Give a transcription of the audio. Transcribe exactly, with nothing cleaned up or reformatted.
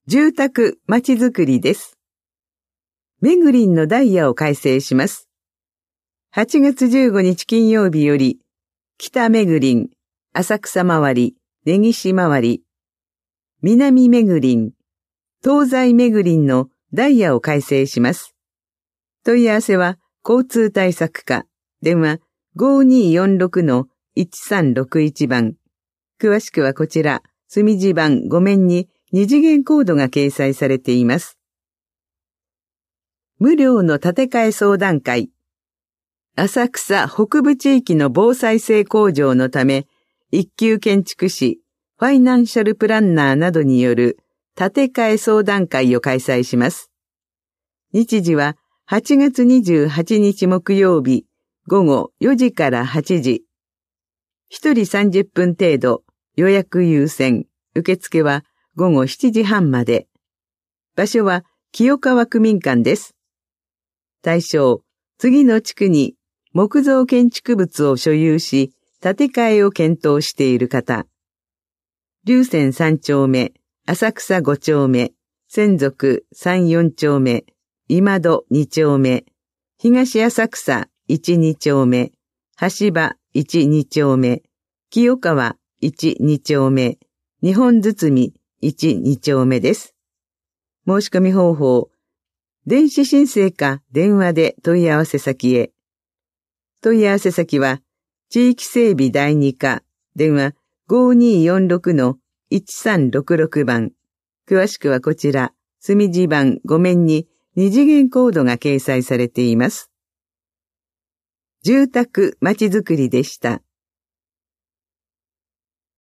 住宅まちづくりです。めぐりんのダイヤを改正します。はちがつじゅうごにち金曜日より、北めぐりん、浅草回り、根岸回り、南めぐりん、東西めぐりんのダイヤを改正します。問い合わせは交通対策課、電話 ごにーよんろくのいちさんろくいち 番。詳しくはこちら、墨字版ご面に二次元コードが掲載されています。無料の建て替え相談会。浅草北部地域の防災性向上のため、一級建築士、ファイナンシャルプランナーなどによる建て替え相談会を開催します。日時ははちがつにじゅうはちにち木曜日午後よじからはちじ。一人さんじゅっぷん程度、予約優先、受付は午後しちじはんまで。場所は清川区民館です。対象、次の地区に木造建築物を所有し、建て替えを検討している方。龍泉さんちょうめ、浅草ごちょうめ、千束さんよんちょうめ、今戸にちょうめ、東浅草いちにちょうめ、橋場いちにちょうめ、清川いちにちょうめ、日本包いちにちょうめです。申し込み方法、電子申請か電話で問い合わせ先へ。問い合わせ先は、地域整備だいに課、電話 ごにーよんろくのいちさんろくろく 番。詳しくはこちら、墨字版ご面に二次元コードが掲載されています。住宅まちづくりでした。